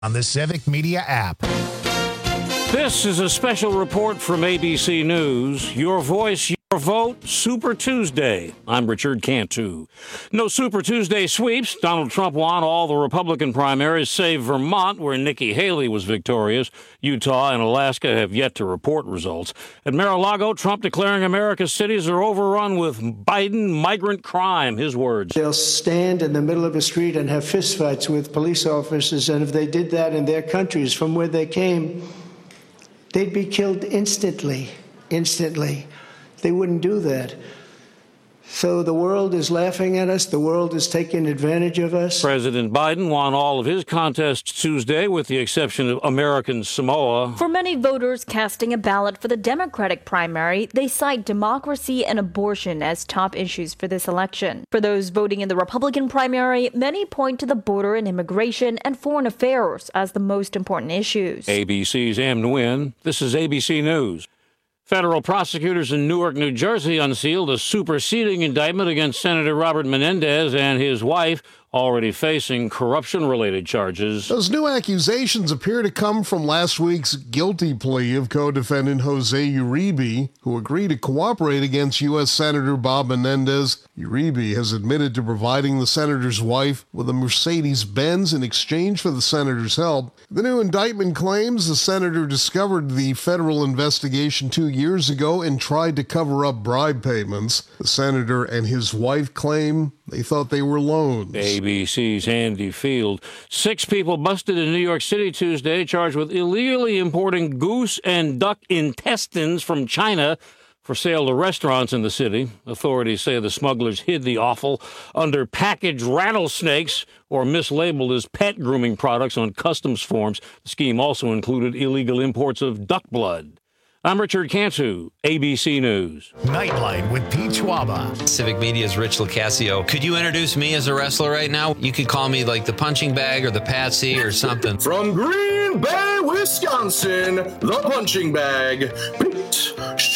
on the Civic Media app. This is a special report from ABC News. Your voice, your vote, Super Tuesday. I'm Richard Cantu. No Super Tuesday sweeps. Donald Trump won all the Republican primaries, save Vermont, where Nikki Haley was victorious. Utah and Alaska have yet to report results. At Mar-a-Lago, Trump declaring America's cities are overrun with Biden migrant crime. His words. They'll stand in the middle of a street and have fistfights with police officers, and if they did that in their countries from where they came, they'd be killed instantly. They wouldn't do that. So the world is laughing at us. The world is taking advantage of us. President Biden won all of his contests Tuesday, with the exception of American Samoa. For many voters casting a ballot for the Democratic primary, they cite democracy and abortion as top issues for this election. For those voting in the Republican primary, many point to the border and immigration and foreign affairs as the most important issues. ABC's Am Nguyen. This is ABC News. Federal prosecutors in Newark, New Jersey unsealed a superseding indictment against Senator Robert Menendez and his wife, already facing corruption-related charges. Those new accusations appear to come from last week's guilty plea of co-defendant Jose Uribe, who agreed to cooperate against U.S. Senator Bob Menendez. Uribe has admitted to providing the senator's wife with a Mercedes-Benz in exchange for the senator's help. The new indictment claims the senator discovered the federal investigation 2 years ago and tried to cover up bribe payments. The senator and his wife claim they thought they were loans. ABC's Andy Field. 6 people busted in New York City Tuesday, charged with illegally importing goose and duck intestines from China for sale to restaurants in the city. Authorities say the smugglers hid the offal under packaged rattlesnakes or mislabeled as pet grooming products on customs forms. The scheme also included illegal imports of duck blood. I'm Richard Cantu, ABC News. Nightlight with Pete Schwaba. Civic Media's Rich Locascio. Could you introduce me as a wrestler right now? You could call me like the punching bag or the patsy or something. From Green Bay, Wisconsin, the punching bag, Pete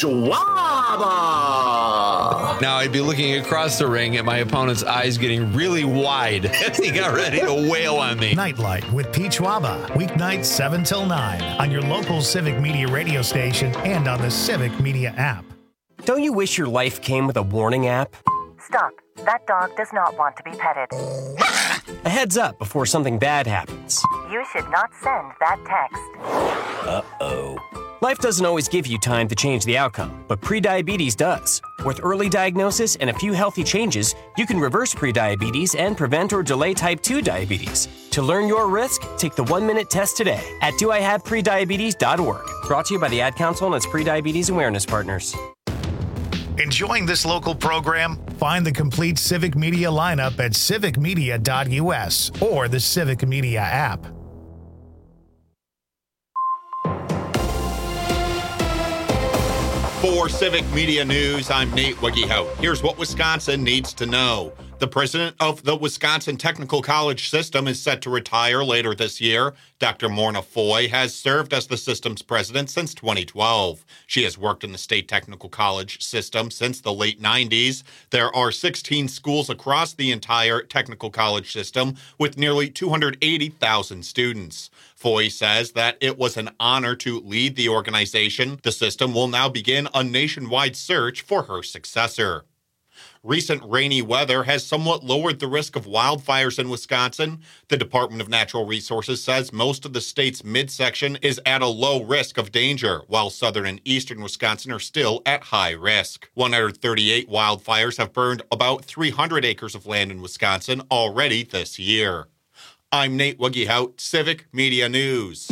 Schwaba. Now I'd be looking across the ring at my opponent's eyes getting really wide as he got ready to wail on me. Nightlight with Pete Schwaba. Weeknights 7 till 9 on your local Civic Media radio station and on the Civic Media app. Don't you wish your life came with a warning app? Stop. That dog does not want to be petted. A heads up before something bad happens. You should not send that text. Uh-oh. Life doesn't always give you time to change the outcome, but prediabetes does. With early diagnosis and a few healthy changes, you can reverse prediabetes and prevent or delay type 2 diabetes. To learn your risk, take the 1-minute test today at doihaveprediabetes.org. Brought to you by the Ad Council and its Prediabetes Awareness Partners. Enjoying this local program? Find the complete Civic Media lineup at civicmedia.us or the Civic Media app. For Civic Media News, I'm Nate Wiggyhout. Here's what Wisconsin needs to know. The president of the Wisconsin Technical College System is set to retire later this year. Dr. Morna Foy has served as the system's president since 2012. She has worked in the state technical college system since the late 90s. There are 16 schools across the entire technical college system with nearly 280,000 students. Foy says that it was an honor to lead the organization. The system will now begin a nationwide search for her successor. Recent rainy weather has somewhat lowered the risk of wildfires in Wisconsin. The Department of Natural Resources says most of the state's midsection is at a low risk of danger, while southern and eastern Wisconsin are still at high risk. 138 wildfires have burned about 300 acres of land in Wisconsin already this year. I'm Nate Wiggyhout, Civic Media News.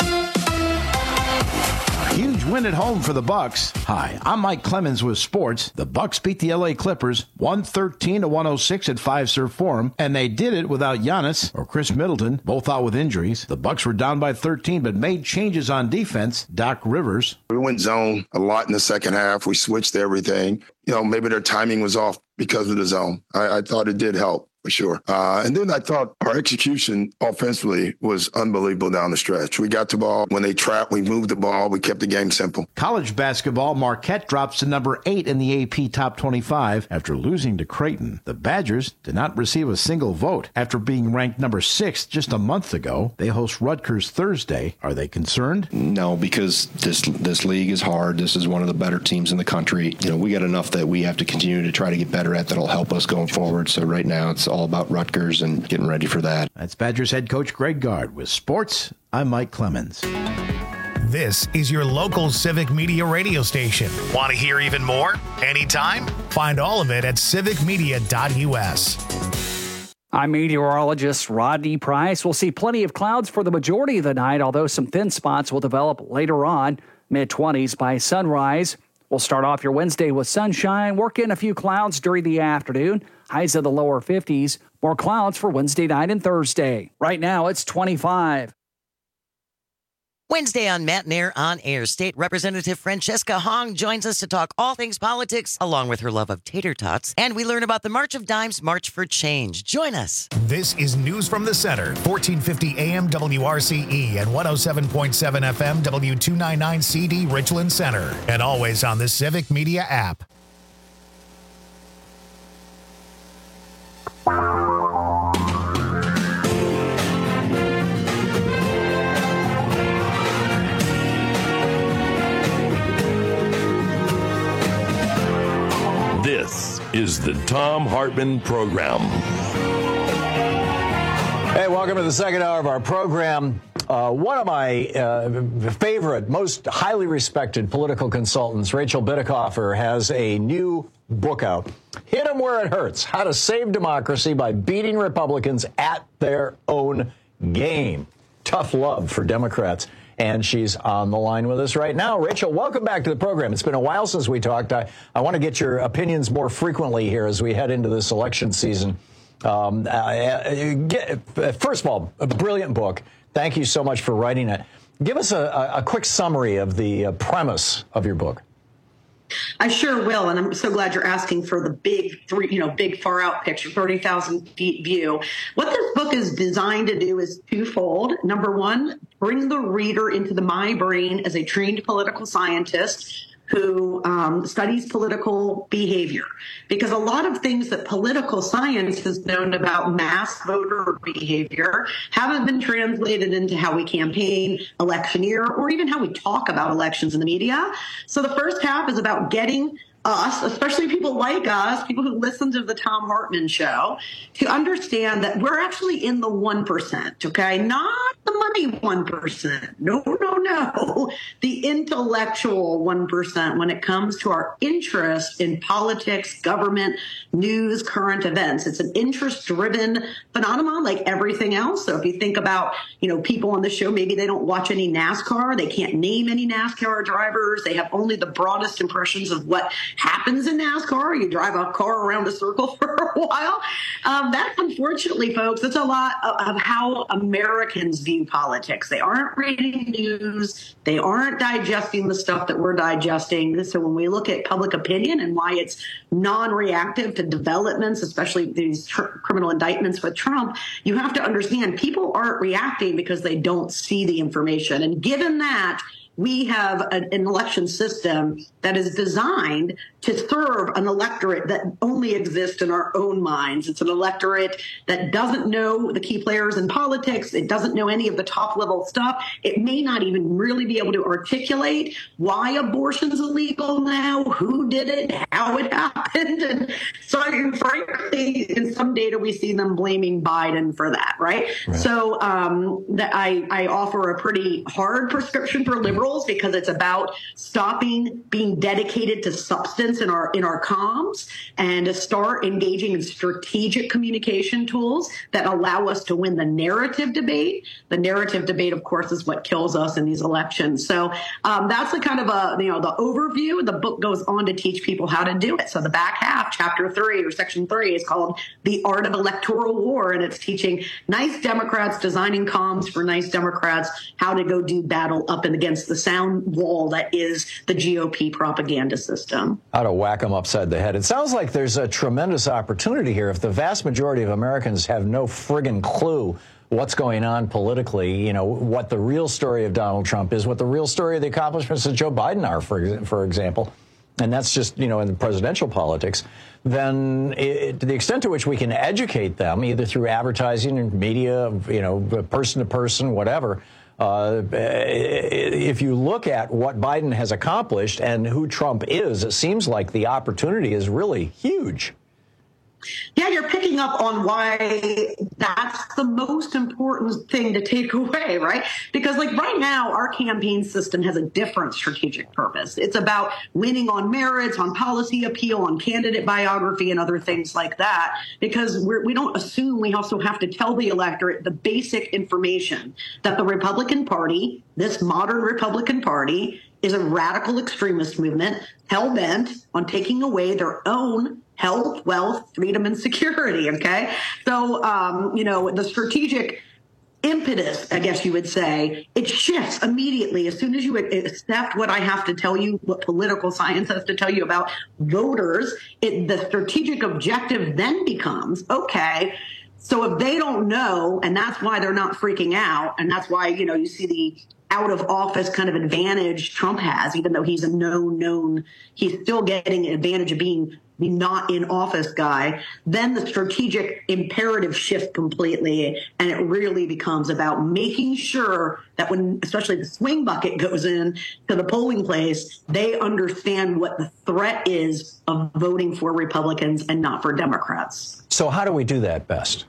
Huge win at home for the Bucks. Hi, I'm Mike Clemens with sports. The Bucks beat the LA Clippers 113-106 at Fiserv Forum, and they did it without Giannis or Chris Middleton, both out with injuries. The Bucks were down by 13, but made changes on defense. Doc Rivers. We went zone a lot in the second half. We switched everything. Maybe their timing was off because of the zone. I thought it did help. for sure. And then I thought our execution offensively was unbelievable down the stretch. We got the ball. When they trapped, we moved the ball. We kept the game simple. College basketball, Marquette drops to number 8 in the AP Top 25 after losing to Creighton. The Badgers did not receive a single vote after being ranked number 6 just a month ago. They host Rutgers Thursday. Are they concerned? No, because this league is hard. This is one of the better teams in the country. We got enough that we have to continue to try to get better at that'll help us going forward. So right now it's all about Rutgers and getting ready for that. That's Badgers head coach Greg Gard. With sports, I'm Mike Clemens. This is your local Civic Media radio station. Want to hear even more? Anytime? Find all of it at civicmedia.us. I'm meteorologist Rodney Price. We'll see plenty of clouds for the majority of the night, although some thin spots will develop later on. Mid-20s by sunrise. We'll start off your Wednesday with sunshine, work in a few clouds during the afternoon. Highs of the lower 50s. More clouds for Wednesday night and Thursday. Right now, it's 25. Wednesday on Matt Nair on Air, State Representative Francesca Hong joins us to talk all things politics, along with her love of tater tots. And we learn about the March of Dimes March for Change. Join us. This is News from the Center, 1450 AM WRCE and 107.7 FM W299 CD Richland Center. And always on the Civic Media app. This is the Thom Hartmann Program. Hey, welcome to the second hour of our program. One of my favorite, most highly respected political consultants, Rachel Bitecofer, has a new book out. Hit 'em where it hurts. How to Save Democracy by Beating Republicans at Their Own Game. Tough love for Democrats. And she's on the line with us right now. Rachel, welcome back to the program. It's been a while since we talked. I want to get your opinions more frequently here as we head into this election season. First of all, a brilliant book. Thank you so much for writing it. Give us a quick summary of the premise of your book. I sure will, and I'm so glad you're asking for the big far out picture, 30,000 feet view. What this book is designed to do is twofold. Number one, bring the reader into my brain as a trained political scientist who studies political behavior. Because a lot of things that political science has known about mass voter behavior haven't been translated into how we campaign, electioneer, or even how we talk about elections in the media. So the first half is about getting us, especially people like us, people who listen to the Thom Hartmann show, to understand that we're actually in the 1%, okay? Not the money 1%. No. The intellectual 1% when it comes to our interest in politics, government, news, current events. It's an interest-driven phenomenon like everything else. So if you think about, people on the show, maybe they don't watch any NASCAR. They can't name any NASCAR drivers. They have only the broadest impressions of what happens in NASCAR. You drive a car around a circle for a while. That, unfortunately, folks, that's a lot of how Americans view politics. They aren't reading news. They aren't digesting the stuff that we're digesting. So when we look at public opinion and why it's non-reactive to developments, especially these criminal indictments with Trump, you have to understand people aren't reacting because they don't see the information. And given that, we have an election system that is designed to serve an electorate that only exists in our own minds. It's an electorate that doesn't know the key players in politics. It doesn't know any of the top level stuff. It may not even really be able to articulate why abortion's illegal now, who did it, how it happened. And so, frankly, in some data, we see them blaming Biden for that, right? So I offer a pretty hard prescription for liberals because it's about stopping being dedicated to substance in our comms and to start engaging in strategic communication tools that allow us to win the narrative debate. The narrative debate, of course, is what kills us in these elections. So that's the kind of the overview. The book goes on to teach people how to do it. So the back half, chapter 3 or section 3, is called The Art of Electoral War, and it's teaching nice Democrats, designing comms for nice Democrats, how to go do battle up and against the sound wall that is the GOP propaganda system. How to whack them upside the head. It sounds like there's a tremendous opportunity here. If the vast majority of Americans have no friggin' clue what's going on politically, what the real story of Donald Trump is, what the real story of the accomplishments of Joe Biden are, for example, and that's just, in the presidential politics, then to the extent to which we can educate them, either through advertising and media, person to person, whatever, if you look at what Biden has accomplished and who Trump is, it seems like the opportunity is really huge. Yeah, you're picking up on why that's the most important thing to take away, right? Because right now, our campaign system has a different strategic purpose. It's about winning on merits, on policy appeal, on candidate biography, and other things like that, because we don't assume we also have to tell the electorate the basic information that the Republican Party, this modern Republican Party, is a radical extremist movement hell-bent on taking away their own health, wealth, freedom, and security, okay? So, the strategic impetus, I guess you would say, it shifts immediately as soon as you accept what I have to tell you, what political science has to tell you about voters. The strategic objective then becomes, okay, so if they don't know, and that's why they're not freaking out, and that's why, you see the out of office kind of advantage Trump has, even though he's a known, he's still getting an advantage of being the not in office guy, then the strategic imperative shifts completely. And it really becomes about making sure that when, especially the swing bucket goes in to the polling place, they understand what the threat is of voting for Republicans and not for Democrats. So how do we do that best?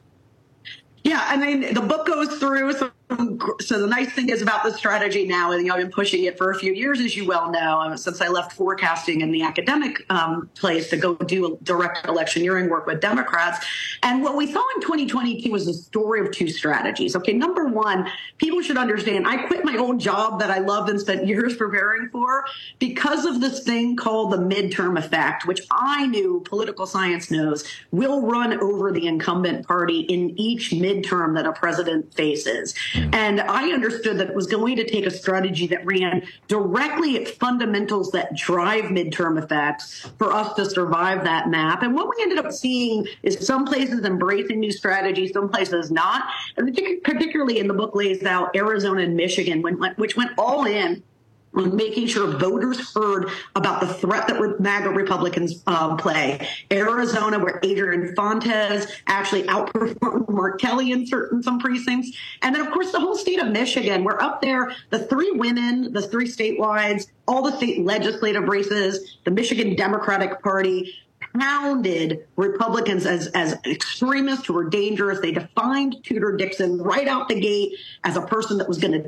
Yeah, I mean, the book goes through. So the nice thing is about the strategy now, and I've been pushing it for a few years, as you well know, since I left forecasting in the academic place to go do direct electioneering work with Democrats. And what we saw in 2022 was a story of two strategies. Okay, number one, people should understand I quit my old job that I loved and spent years preparing for because of this thing called the midterm effect, which I knew political science knows will run over the incumbent party in each midterm that a president faces. And I understood that it was going to take a strategy that ran directly at fundamentals that drive midterm effects for us to survive that map. And what we ended up seeing is some places embracing new strategies, some places not. And particularly in the book lays out Arizona and Michigan, which went all in on making sure voters heard about the threat that MAGA Republicans play. Arizona, where Adrian Fontes actually outperformed Mark Kelly in some precincts. And then, of course, the whole state of Michigan. We're up there, the three women, the three statewide, all the state legislative races, the Michigan Democratic Party pounded Republicans as extremists who were dangerous. They defined Tudor Dixon right out the gate as a person that was going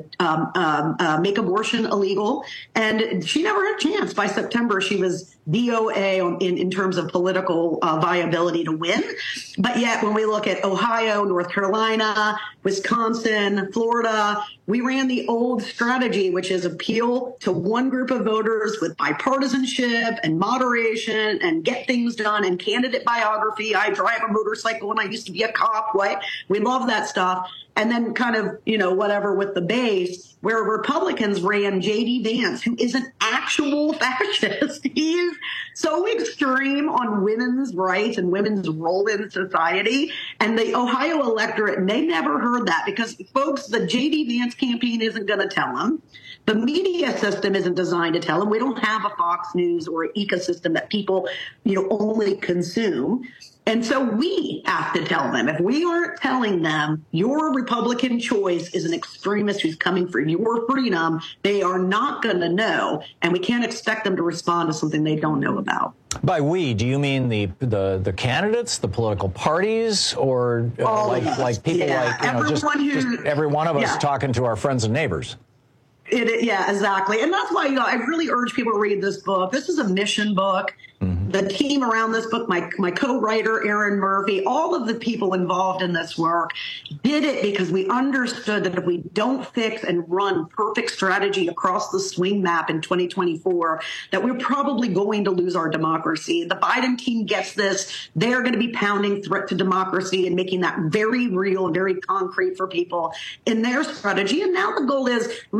to make abortion illegal. And she never had a chance. By September, she was DOA in terms of political viability to win. But yet, when we look at Ohio, North Carolina, Wisconsin, Florida, we ran the old strategy, which is appeal to one group of voters with bipartisanship and moderation and get things done and candidate biography. I drive a motorcycle and I used to be a cop. What? We love that stuff. And then kind of, whatever with the base, where Republicans ran J.D. Vance, who is an actual fascist. He is so extreme on women's rights and women's role in society. And the Ohio electorate, they never heard that because, folks, the J.D. Vance campaign isn't going to tell them. The media system isn't designed to tell them. We don't have a Fox News or an ecosystem that people, only consume. And so we have to tell them. If we aren't telling them your Republican choice is an extremist who's coming for your freedom, they are not going to know. And we can't expect them to respond to something they don't know about. By we, do you mean the candidates, the political parties, or like people just every one of us talking to our friends and neighbors? Yeah, exactly. And that's why I really urge people to read this book. This is a mission book. Mm-hmm. The team around this book, my co-writer, Aaron Murphy, all of the people involved in this work did it because we understood that if we don't fix and run perfect strategy across the swing map in 2024, that we're probably going to lose our democracy. The Biden team gets this. They're going to be pounding threat to democracy and making that very real and very concrete for people in their strategy. And now the goal is let's make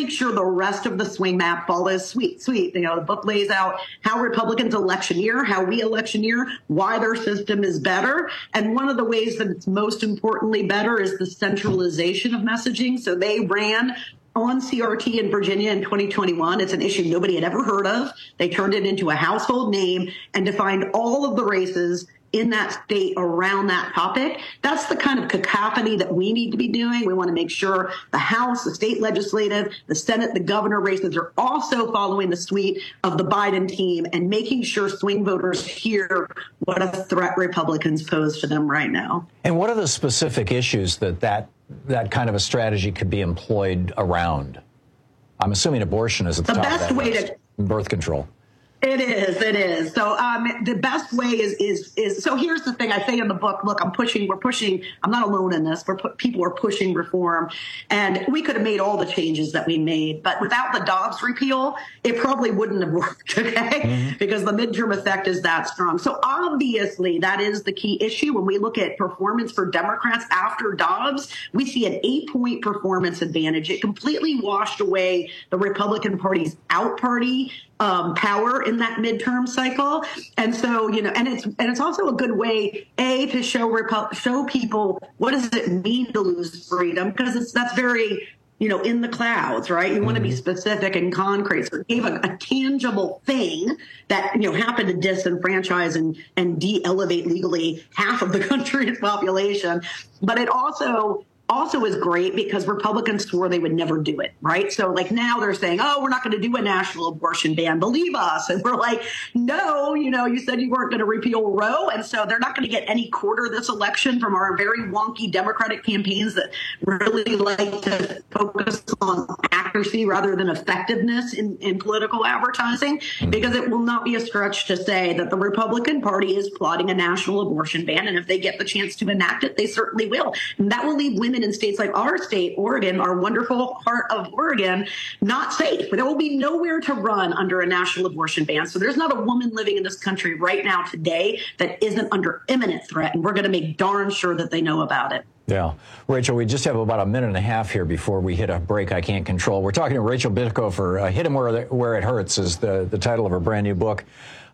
make sure the rest of the swing map follows sweet. The book lays out how Republicans electioneer, how we electioneer, why their system is better. And one of the ways that it's most importantly better is the centralization of messaging. So they ran on CRT in Virginia in 2021. It's an issue nobody had ever heard of. They turned it into a household name and defined all of the races in that state around that topic. That's the kind of cacophony that we need to be doing. We want to make sure the House, the state legislative, the Senate, the governor races are also following the suite of the Biden team and making sure swing voters hear what a threat Republicans pose to them right now. And what are the specific issues that kind of a strategy could be employed around? I'm assuming abortion is at the top of that list. Birth control. It is. So the best way is so here's the thing I say in the book, look, we're pushing, I'm not alone in this, people are pushing reform, and we could have made all the changes that we made, but without the Dobbs repeal, it probably wouldn't have worked, okay? Because the midterm effect is that strong. So obviously that is the key issue. When we look at performance for Democrats after Dobbs, we see an 8-point performance advantage. It completely washed away the Republican Party's out-party power in that midterm cycle. And so, and it's also a good way, to show people what does it mean to lose freedom, because that's very, in the clouds, right? You want to be specific and concrete. So it gave a tangible thing that, happened to disenfranchise and de-elevate legally half of the country's population. But it also is great because Republicans swore they would never do it, right? So now they're saying, oh, we're not going to do a national abortion ban. Believe us. And we're like, no, you said you weren't going to repeal Roe. And so they're not going to get any quarter this election from our very wonky Democratic campaigns that really like to focus on accuracy rather than effectiveness in political advertising, because it will not be a stretch to say that the Republican Party is plotting a national abortion ban. And if they get the chance to enact it, they certainly will. And that will leave women in states like our state, Oregon, our wonderful heart of Oregon, not safe. There will be nowhere to run under a national abortion ban. So there's not a woman living in this country right now today that isn't under imminent threat. And we're going to make darn sure that they know about it. Yeah. Rachel, we just have about a minute and a half here before we hit a break I can't control. We're talking to Rachel Bitecofer. Hit 'em Where It Hurts is the title of her brand new book.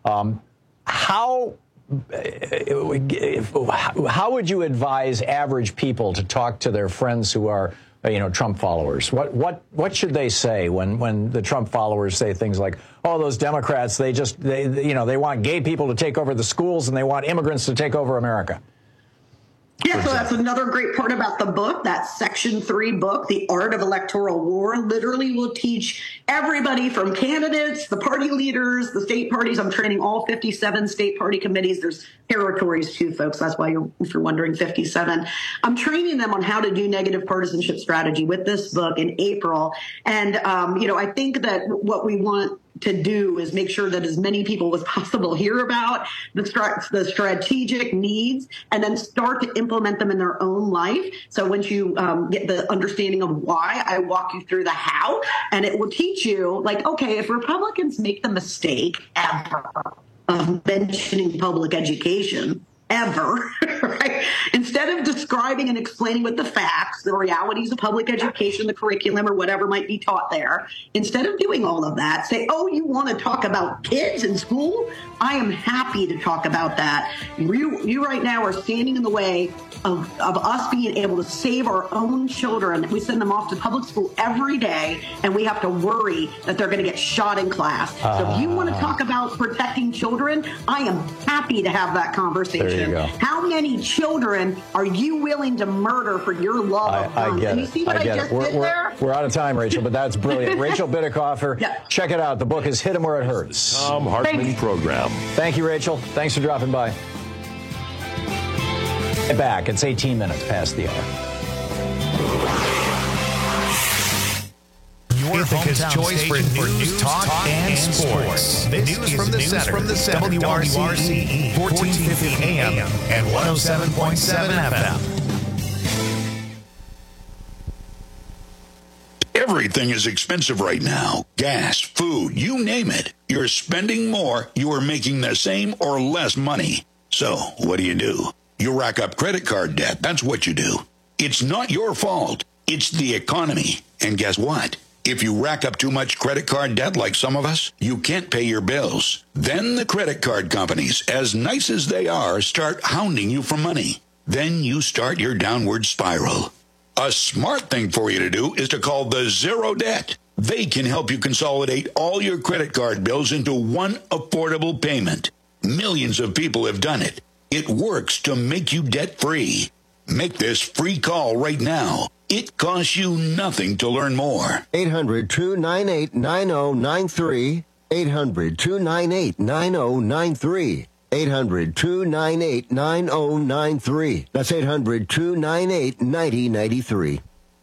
How would you advise average people to talk to their friends who are, Trump followers? What should they say when the Trump followers say things like, oh, those Democrats, they want gay people to take over the schools and they want immigrants to take over America? Yeah, so that's another great part about the book. That Section 3 book, The Art of Electoral War, literally will teach everybody from candidates, the party leaders, the state parties. I'm training all 57 state party committees. There's territories too, folks. That's why if you're wondering, 57. I'm training them on how to do negative partisanship strategy with this book in April. And, I think that what we want to do is make sure that as many people as possible hear about the strategic needs and then start to implement them in their own life. So once you get the understanding of why, I walk you through the how, and it will teach you, okay, if Republicans make the mistake ever of mentioning public education, ever, right? Instead of describing and explaining with the facts, the realities of public education, the curriculum, or whatever might be taught there, instead of doing all of that, say, oh, you want to talk about kids in school? I am happy to talk about that. You right now are standing in the way of us being able to save our own children. We send them off to public school every day, and we have to worry that they're going to get shot in class. So if you want to talk about protecting children, I am happy to have that conversation. There you go. How many children are you willing to murder for your love of guns? I get and you see what I just did there? We're out of time, Rachel, but that's brilliant. Rachel Bitecofer, check it out. The book is Hit 'em Where It Hurts. Thom Hartmann Program. Thank you, Rachel. Thanks for dropping by. Get back. It's 18 minutes past the hour. Your Ithaca's choice for news, talk, and sports. This is News from the Center. WRCE, 1450 AM and 107.7 FM. Everything is expensive right now. Gas, food, you name it. You're spending more, you are making the same or less money. So, what do? You rack up credit card debt. That's what you do. It's not your fault. It's the economy. And guess what? If you rack up too much credit card debt like some of us, you can't pay your bills. Then the credit card companies, as nice as they are, start hounding you for money. Then you start your downward spiral. A smart thing for you to do is to call the Zero Debt. They can help you consolidate all your credit card bills into one affordable payment. Millions of people have done it. It works to make you debt-free. Make this free call right now. It costs you nothing to learn more. 800-298-9093. 800-298-9093. 800-298-9093. That's 800-298-9093.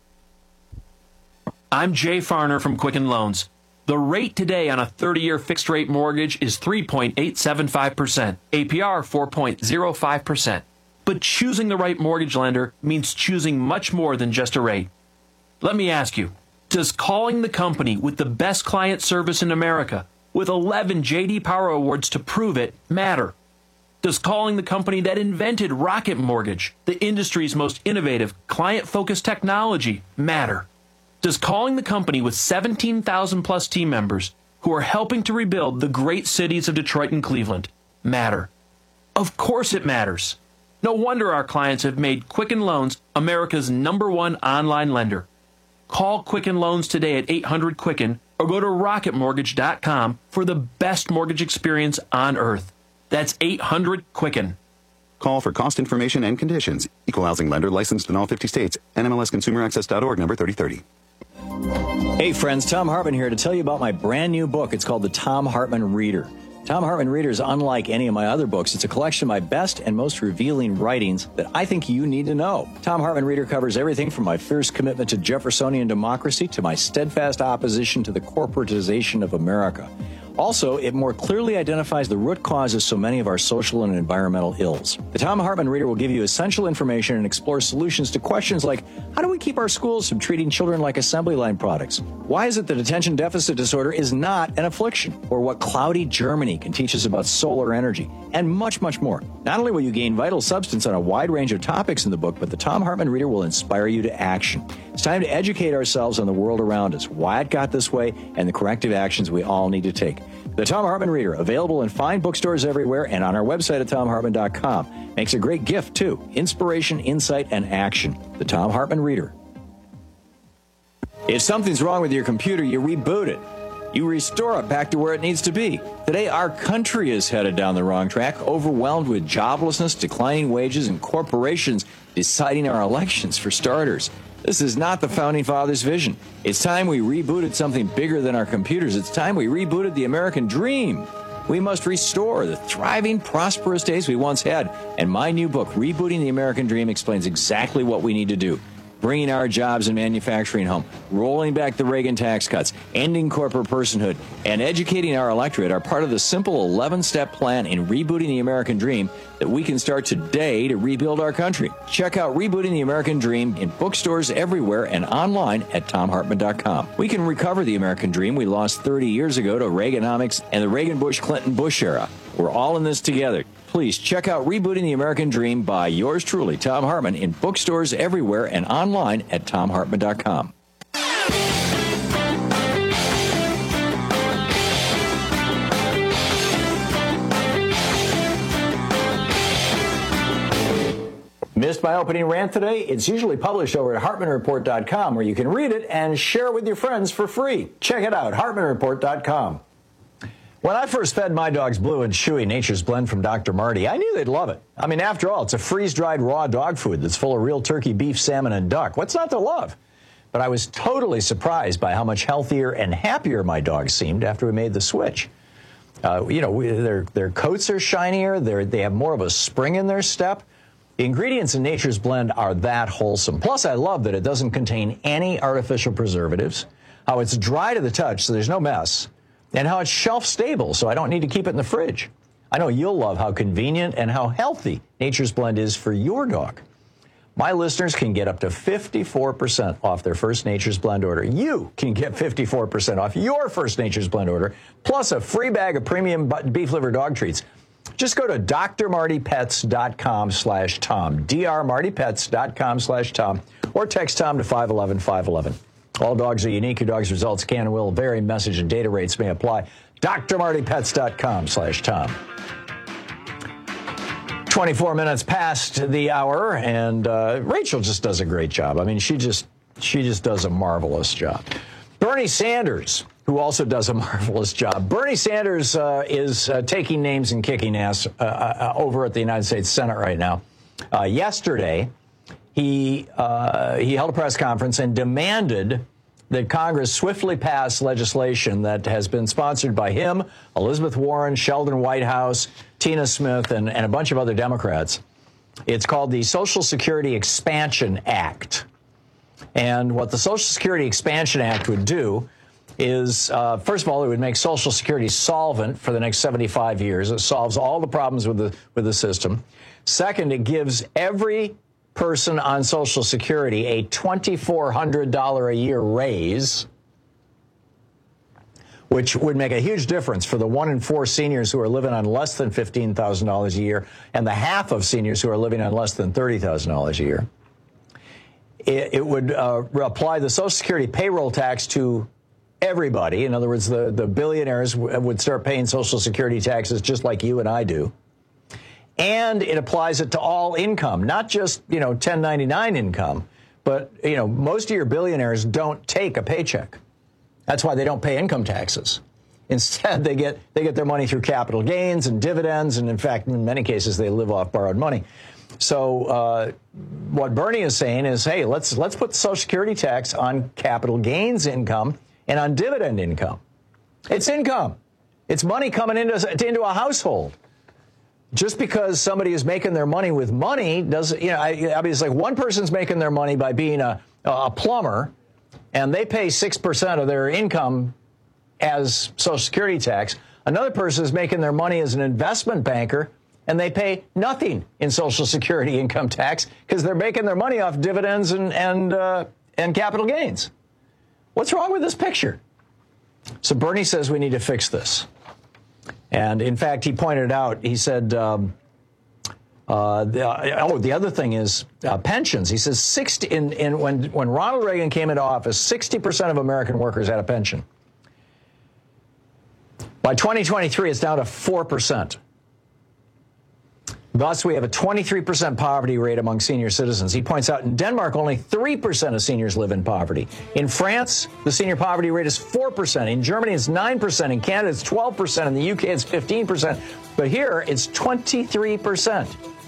I'm Jay Farner from Quicken Loans. The rate today on a 30-year fixed-rate mortgage is 3.875%, APR 4.05%. But choosing the right mortgage lender means choosing much more than just a rate. Let me ask you, does calling the company with the best client service in America, with 11 J.D. Power Awards to prove it, matter? Does calling the company that invented Rocket Mortgage, the industry's most innovative, client-focused technology, matter? Does calling the company with 17,000-plus team members who are helping to rebuild the great cities of Detroit and Cleveland matter? Of course it matters. No wonder our clients have made Quicken Loans America's #1 online lender. Call Quicken Loans today at 800-QUICKEN or go to rocketmortgage.com for the best mortgage experience on earth. That's 800-QUICKEN. Call for cost information and conditions. Equal housing lender licensed in all 50 states. NMLSConsumerAccess.org number 3030. Hey friends, Thom Hartmann here to tell you about my brand new book. It's called The Thom Hartmann Reader. Thom Hartmann Reader is unlike any of my other books. It's a collection of my best and most revealing writings that I think you need to know. Thom Hartmann Reader covers everything from my fierce commitment to Jeffersonian democracy to my steadfast opposition to the corporatization of America. Also, it more clearly identifies the root cause of so many of our social and environmental ills. The Thom Hartmann Reader will give you essential information and explore solutions to questions like, how do we keep our schools from treating children like assembly line products? Why is it that attention deficit disorder is not an affliction? Or what cloudy Germany can teach us about solar energy? And much, much more. Not only will you gain vital substance on a wide range of topics in the book, but the Thom Hartmann Reader will inspire you to action. It's time to educate ourselves on the world around us, why it got this way, and the corrective actions we all need to take. The Thom Hartmann Reader, available in fine bookstores everywhere and on our website at thomhartmann.com. Makes a great gift, too. Inspiration, insight, and action. The Thom Hartmann Reader. If something's wrong with your computer, you reboot it. You restore it back to where it needs to be. Today, our country is headed down the wrong track, overwhelmed with joblessness, declining wages, and corporations deciding our elections, for starters. This is not the Founding Fathers' vision. It's time we rebooted something bigger than our computers. It's time we rebooted the American dream. We must restore the thriving, prosperous days we once had. And my new book, Rebooting the American Dream, explains exactly what we need to do. Bringing our jobs and manufacturing home, rolling back the Reagan tax cuts, ending corporate personhood, and educating our electorate are part of the simple 11-step plan in rebooting the American dream that we can start today to rebuild our country. Check out Rebooting the American Dream in bookstores everywhere and online at thomhartmann.com. We can recover the American dream we lost 30 years ago to Reaganomics and the Reagan-Bush-Clinton-Bush era. We're all in this together. Please check out Rebooting the American Dream by yours truly, Thom Hartmann, in bookstores everywhere and online at thomhartmann.com. Missed my opening rant today? It's usually published over at HartmannReport.com, where you can read it and share it with your friends for free. Check it out, HartmannReport.com. When I first fed my dogs Blue and Chewy Nature's Blend from Dr. Marty, I knew they'd love it. I mean, after all, it's a freeze-dried raw dog food that's full of real turkey, beef, salmon, and duck. What's not to love? But I was totally surprised by how much healthier and happier my dogs seemed after we made the switch. Their coats are shinier, they have more of a spring in their step. The ingredients in Nature's Blend are that wholesome. Plus, I love that it doesn't contain any artificial preservatives, how it's dry to the touch so there's no mess, and how it's shelf-stable, so I don't need to keep it in the fridge. I know you'll love how convenient and how healthy Nature's Blend is for your dog. My listeners can get up to 54% off their first Nature's Blend order. You can get 54% off your first Nature's Blend order, plus a free bag of premium beef liver dog treats. Just go to drmartypets.com/Tom, drmartypets.com/Tom, or text Tom to 511-511. All dogs are unique. Your dog's results can and will vary. Message and data rates may apply. drmartypets.com/Tom. 24 minutes past the hour, and Rachel just does a great job. I mean, she just does a marvelous job. Bernie Sanders, who also does a marvelous job. Bernie Sanders is taking names and kicking ass over at the United States Senate right now. Yesterday, he held a press conference and demanded that Congress swiftly pass legislation that has been sponsored by him, Elizabeth Warren, Sheldon Whitehouse, Tina Smith, and a bunch of other Democrats. It's called the Social Security Expansion Act. And what the Social Security Expansion Act would do is, first of all, it would make Social Security solvent for the next 75 years. It solves all the problems with the system. Second, it gives every person on Social Security a $2,400 a year raise, which would make a huge difference for the 1 in 4 seniors who are living on less than $15,000 a year and the half of seniors who are living on less than $30,000 a year. It would apply the Social Security payroll tax to everybody. In other words, the billionaires would start paying Social Security taxes just like you and I do. And it applies it to all income, not just, 1099 income, but, most of your billionaires don't take a paycheck. That's why they don't pay income taxes. Instead, they get their money through capital gains and dividends, and in fact, in many cases, they live off borrowed money. So what Bernie is saying is, hey, let's put the Social Security tax on capital gains income and on dividend income. It's income. It's money coming into a household. Just because somebody is making their money with money doesn't, I mean, it's like one person's making their money by being a plumber, and they pay 6% of their income as Social Security tax. Another person is making their money as an investment banker, and they pay nothing in Social Security income tax because they're making their money off dividends and capital gains. What's wrong with this picture? So Bernie says we need to fix this. And in fact, he pointed out, he said, the other thing is pensions. He says when Ronald Reagan came into office, 60% of American workers had a pension. By 2023, it's down to 4%. Thus, we have a 23% poverty rate among senior citizens. He points out in Denmark, only 3% of seniors live in poverty. In France, the senior poverty rate is 4%. In Germany, it's 9%. In Canada, it's 12%. In the UK, it's 15%. But here, it's 23%.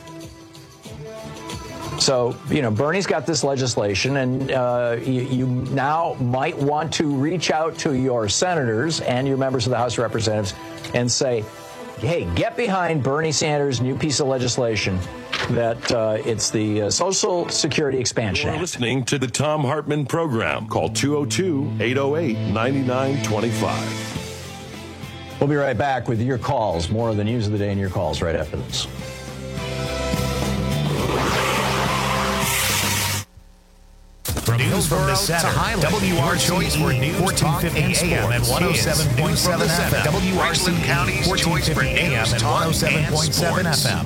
So, Bernie's got this legislation, and you now might want to reach out to your senators and your members of the House of Representatives and say, hey, get behind Bernie Sanders' new piece of legislation that it's the Social Security Expansion Act. You're listening to the Thom Hartmann Program. Call 202-808-9925. We'll be right back with your calls. More of the news of the day and your calls right after this. News from the center. WRCE for News 1450 AM and 107.7 FM. WRCE 1450 AM and 107.7 FM.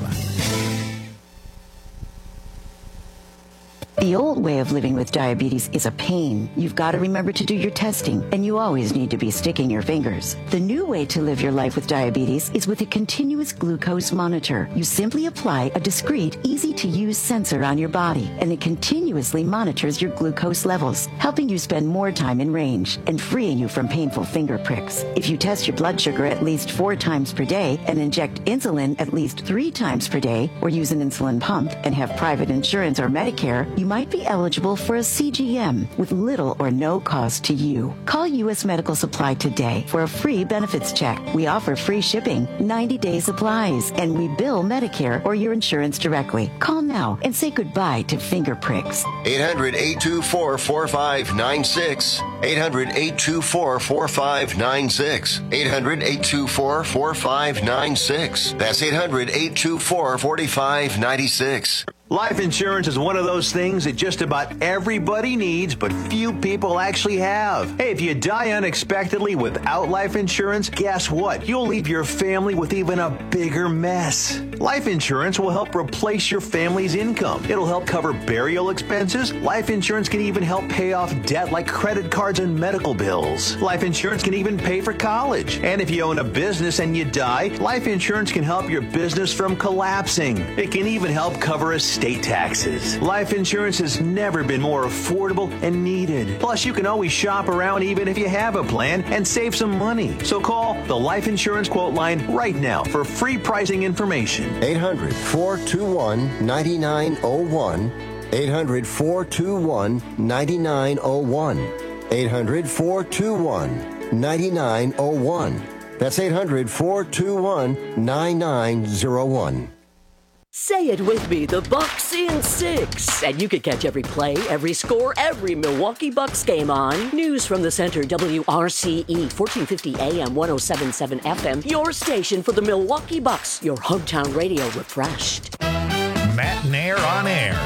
The old way of living with diabetes is a pain. You've got to remember to do your testing, and you always need to be sticking your fingers. The new way to live your life with diabetes is with a continuous glucose monitor. You simply apply a discreet, easy-to-use sensor on your body, and it continuously monitors your glucose levels, helping you spend more time in range and freeing you from painful finger pricks. If you test your blood sugar at least 4 times per day and inject insulin at least 3 times per day, or use an insulin pump and have private insurance or Medicare, you might be eligible for a CGM with little or no cost to you. Call U.S. Medical Supply today for a free benefits check. We offer free shipping, 90-day supplies, and we bill Medicare or your insurance directly. Call now and say goodbye to finger pricks. 800-824-4596. 800-824-4596. 800-824-4596. That's 800-824-4596. Life insurance is one of those things that just about everybody needs, but few people actually have. Hey, if you die unexpectedly without life insurance, guess what? You'll leave your family with even a bigger mess. Life insurance will help replace your family's income. It'll help cover burial expenses. Life insurance can even help pay off debt like credit cards and medical bills. Life insurance can even pay for college. And if you own a business and you die, life insurance can help your business from collapsing. It can even help cover estate taxes. Life insurance has never been more affordable and needed. Plus, you can always shop around even if you have a plan and save some money. So call the Life Insurance Quote Line right now for free pricing information. 800-421-9901. 800-421-9901. 800-421-9901. That's 800-421-9901. Say it with me, the Bucks in 6. And you can catch every play, every score, every Milwaukee Bucks game on News from the Center, WRCE, 1450 AM, 107.7 FM, your station for the Milwaukee Bucks, your hometown radio refreshed. Matt Nair on air.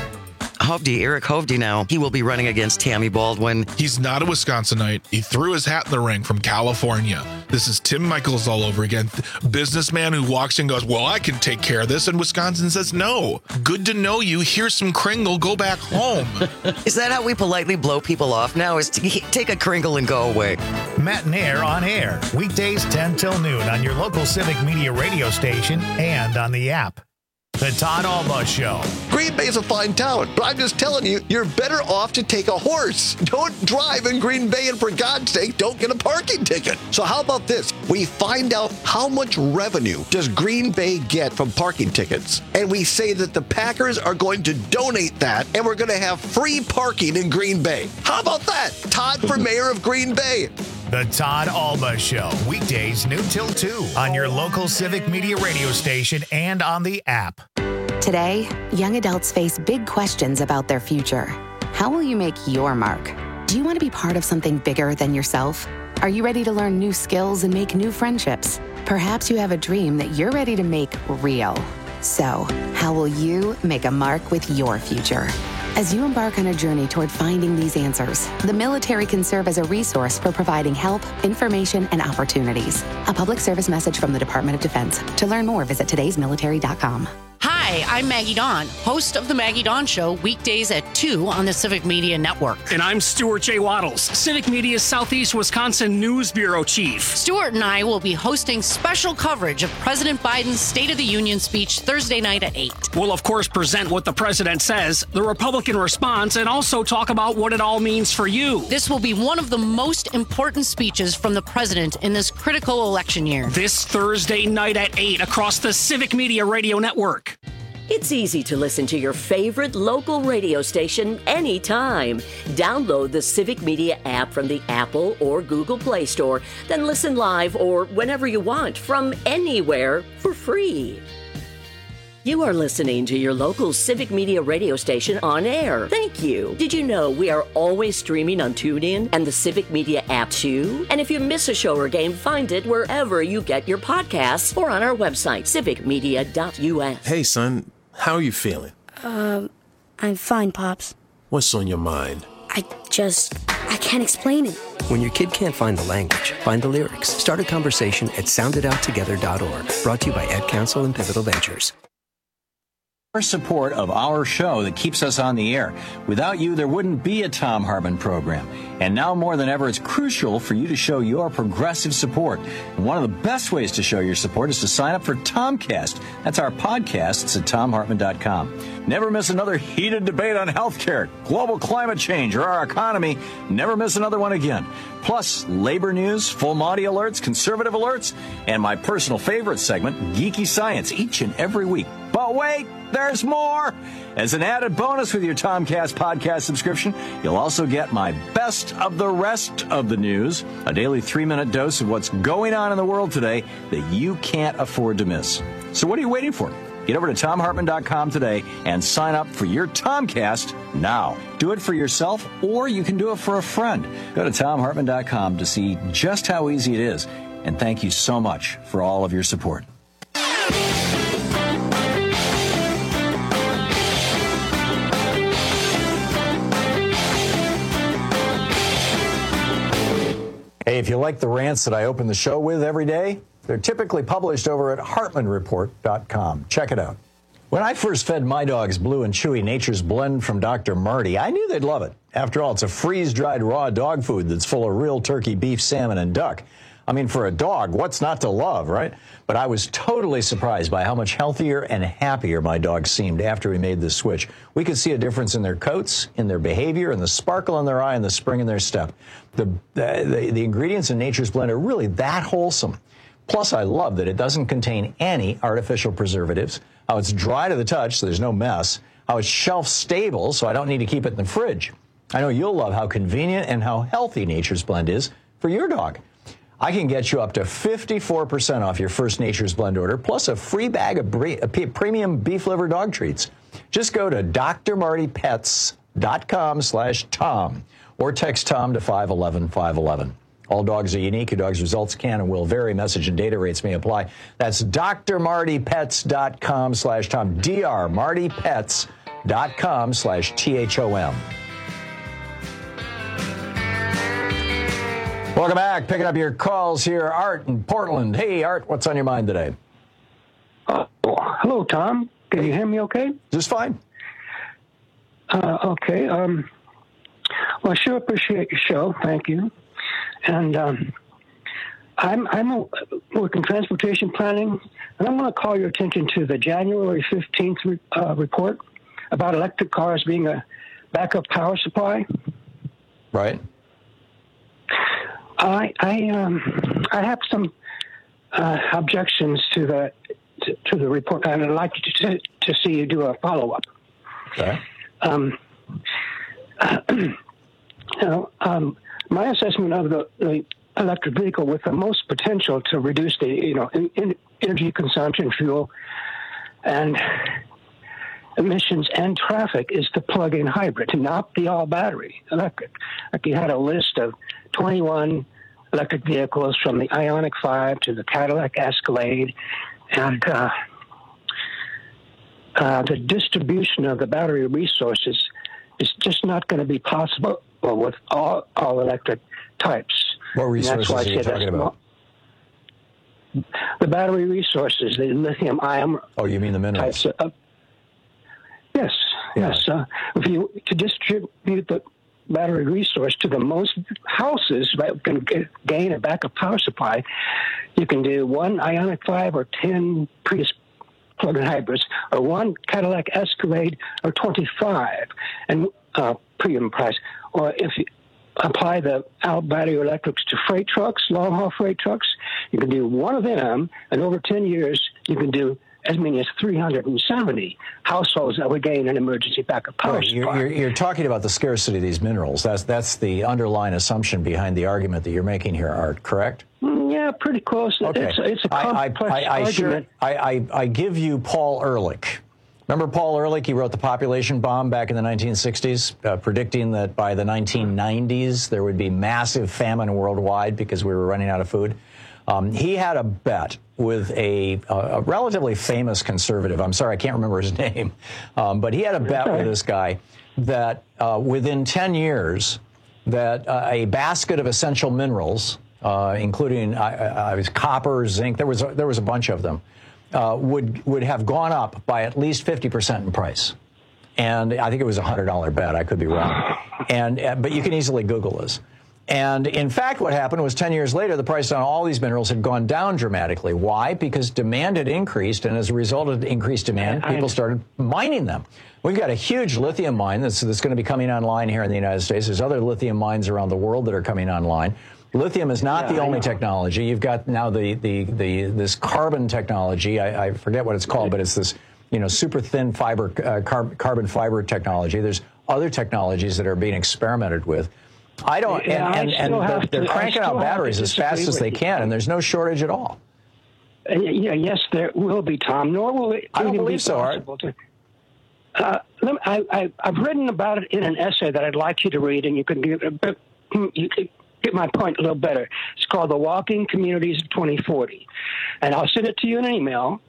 Eric Hovde now. He will be running against Tammy Baldwin. He's not a Wisconsinite. He threw his hat in the ring from California. This is Tim Michaels all over again. Businessman who walks in and goes, well, I can take care of this. And Wisconsin says, no. Good to know you. Here's some Kringle. Go back home. Is that how we politely blow people off now? Is to take a Kringle and go away? Matt Nair on air. Weekdays 10 till noon on your local Civic Media radio station and on the app. The Todd Alba Show. Green Bay's a fine town, but I'm just telling you, you're better off to take a horse. Don't drive in Green Bay, and for God's sake, don't get a parking ticket. So how about this? We find out how much revenue does Green Bay get from parking tickets, and we say that the Packers are going to donate that, and we're going to have free parking in Green Bay. How about that? Todd for mayor of Green Bay. The Todd Alba Show. Weekdays noon till 2 on your local Civic Media radio station and on the app. Today, young adults face big questions about their future. How will you make your mark? Do you want to be part of something bigger than yourself? Are you ready to learn new skills and make new friendships? Perhaps you have a dream that you're ready to make real. So, how will you make a mark with your future? As you embark on a journey toward finding these answers, the military can serve as a resource for providing help, information, and opportunities. A public service message from the Department of Defense. To learn more, visit today'smilitary.com. Hi, I'm Maggie Dawn, host of The Maggie Dawn Show, weekdays at 2 on the Civic Media Network. And I'm Stuart J. Waddles, Civic Media's Southeast Wisconsin News Bureau Chief. Stuart and I will be hosting special coverage of President Biden's State of the Union speech Thursday night at 8. We'll, of course, present what the president says, the Republican response, and also talk about what it all means for you. This will be one of the most important speeches from the president in this critical election year. This Thursday night at 8 across the Civic Media Radio Network. It's easy to listen to your favorite local radio station anytime. Download the Civic Media app from the Apple or Google Play Store, then listen live or whenever you want from anywhere for free. You are listening to your local Civic Media radio station on air. Thank you. Did you know we are always streaming on TuneIn and the Civic Media app too? And if you miss a show or game, find it wherever you get your podcasts or on our website, civicmedia.us. Hey, son. How are you feeling? I'm fine, Pops. What's on your mind? I can't explain it. When your kid can't find the language, find the lyrics. Start a conversation at sounditouttogether.org. Brought to you by Ad Council and Pivotal Ventures. Your support of our show that keeps us on the air. Without you, there wouldn't be a Thom Hartmann program. And now more than ever, it's crucial for you to show your progressive support. And one of the best ways to show your support is to sign up for Tomcast. That's our podcast. It's at TomHartmann.com. Never miss another heated debate on healthcare, global climate change, or our economy. Never miss another one again. Plus, labor news, full Monty alerts, conservative alerts, and my personal favorite segment, Geeky Science, each and every week. But wait, there's more! As an added bonus with your Tomcast podcast subscription, you'll also get my best of the rest of the news, a daily 3-minute dose of what's going on in the world today that you can't afford to miss. So what are you waiting for? Get over to TomHartmann.com today and sign up for your Tomcast now. Do it for yourself, or you can do it for a friend. Go to TomHartmann.com to see just how easy it is. And thank you so much for all of your support. Hey, if you like the rants that I open the show with every day, they're typically published over at HartmanReport.com. Check it out. When I first fed my dogs Blue and Chewy Nature's Blend from Dr. Marty, I knew they'd love it. After all, it's a freeze-dried raw dog food that's full of real turkey, beef, salmon, and duck. I mean, for a dog, what's not to love, right? But I was totally surprised by how much healthier and happier my dogs seemed after we made this switch. We could see a difference in their coats, in their behavior, in the sparkle in their eye, and the spring in their step. The ingredients in Nature's Blend are really that wholesome. Plus, I love that it doesn't contain any artificial preservatives, how it's dry to the touch so there's no mess, how it's shelf-stable so I don't need to keep it in the fridge. I know you'll love how convenient and how healthy Nature's Blend is for your dog. I can get you up to 54% off your first Nature's Blend order, plus a free bag of premium beef liver dog treats. Just go to drmartypets.com/Tom or text Tom to 511-511. All dogs are unique. Your dog's results can and will vary. Message and data rates may apply. That's drmartypets.com/Tom. drmartypets.com/THOM. Welcome back. Picking up your calls here. Art in Portland. Hey, Art, what's on your mind today? Hello, Tom. Can you hear me okay? Just fine. Okay. Well, I sure appreciate your show. Thank you. And I'm working transportation planning, and I want to call your attention to the January 15th report about electric cars being a backup power supply. Right. I have some objections to the report, and I'd like to see you do a follow-up. Okay. My assessment of the electric vehicle with the most potential to reduce the energy consumption, fuel, and emissions and traffic is the plug-in hybrid, not the all-battery electric. Like you had a list of 21 electric vehicles from the Ioniq 5 to the Cadillac Escalade, and the distribution of the battery resources is just not going to be possible with all electric types. What resources are you talking about? The battery resources, the lithium-ion. Oh, you mean the minerals? Yes, yeah. Yes. To distribute the battery resource to the most houses that can gain a backup power supply, you can do one Ioniq 5 or 10 Prius plug-in hybrids, or one Cadillac Escalade or 25, and premium price. Or if you apply the battery electrics to freight trucks, long-haul freight trucks, you can do one of them, and over 10 years, you can do as many as 370 households that would gain an emergency backup power supply. You're talking about the scarcity of these minerals. That's the underlying assumption behind the argument that you're making here, Art, correct? Yeah, pretty close. Okay. It's a complex argument. I give you Paul Ehrlich. Remember Paul Ehrlich? He wrote The Population Bomb back in the 1960s, predicting that by the 1990s there would be massive famine worldwide because we were running out of food. He had a bet with a relatively famous conservative. I'm sorry, I can't remember his name. But he had a bet with this guy that within 10 years that a basket of essential minerals, including copper, zinc, there was a bunch of them, would have gone up by at least 50% in price. And I think it was a $100 bet. I could be wrong. But you can easily Google this. And in fact, what happened was 10 years later, the price on all these minerals had gone down dramatically. Why? Because demand had increased, and as a result of increased demand, people started mining them. We've got a huge lithium mine that's going to be coming online here in the United States. There's other lithium mines around the world that are coming online. Lithium is not the only technology. You've got now this carbon technology. I forget what it's called, but it's this super thin fiber carbon fiber technology. There's other technologies that are being experimented with. I don't, they're cranking out batteries as fast as they can, and there's no shortage at all. Yes, there will be, Tom. Nor will it I don't believe so, Art. I've written about it in an essay that I'd like you to read, and you can get my point a little better. It's called The Walking Communities of 2040. And I'll send it to you in an email,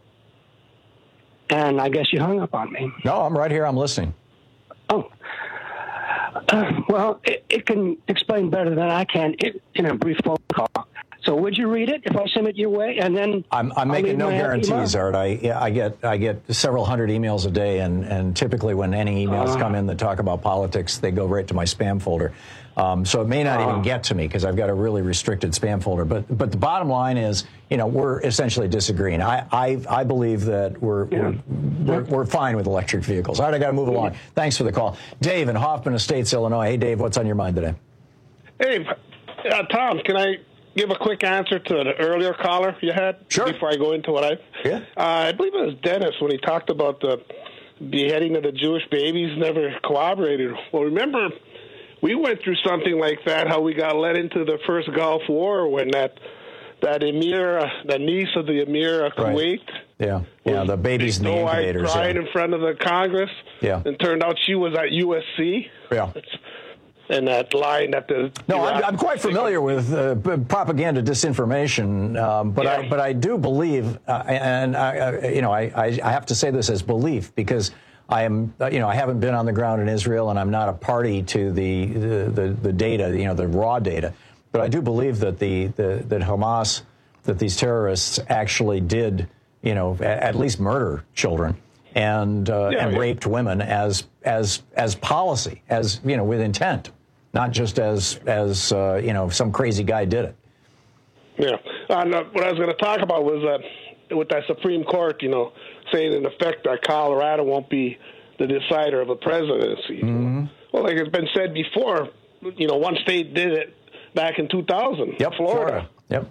and I guess you hung up on me. No, I'm right here. I'm listening. Oh. Well, it can explain better than I can in a brief phone call. So would you read it if I send it your way? And then I'm making no guarantees, Art. I get several hundred emails a day, and typically when any emails come in that talk about politics, they go right to my spam folder. So it may not even get to me because I've got a really restricted spam folder. But the bottom line is, we're essentially disagreeing. I believe that we're fine with electric vehicles. All right, I got to move along. Thanks for the call, Dave in Hoffman Estates, Illinois. Hey, Dave, what's on your mind today? Hey, Tom, can I give a quick answer to the earlier caller you had? Sure. Before I go into what I believe it was Dennis when he talked about the beheading of the Jewish babies never cooperated. Well, remember, we went through something like that, how we got led into the first Gulf War when that emir, the niece of the emir of Kuwait. Yeah, the babies in the incubators. Cried in front of the Congress. Yeah. And turned out she was at USC. Yeah. And that line at the... No, I'm quite familiar with propaganda disinformation, but I do believe, and I have to say this as belief, because I am, I haven't been on the ground in Israel, and I'm not a party to the data, the raw data, but I do believe that that Hamas, that these terrorists actually did, at least murder children and raped women as policy, as with intent. Not just as some crazy guy did it. Yeah. What I was going to talk about was with that Supreme Court, saying in effect that Colorado won't be the decider of a presidency. Mm-hmm. Well, like it's been said before, one state did it back in 2000. Yep, Florida. Yep.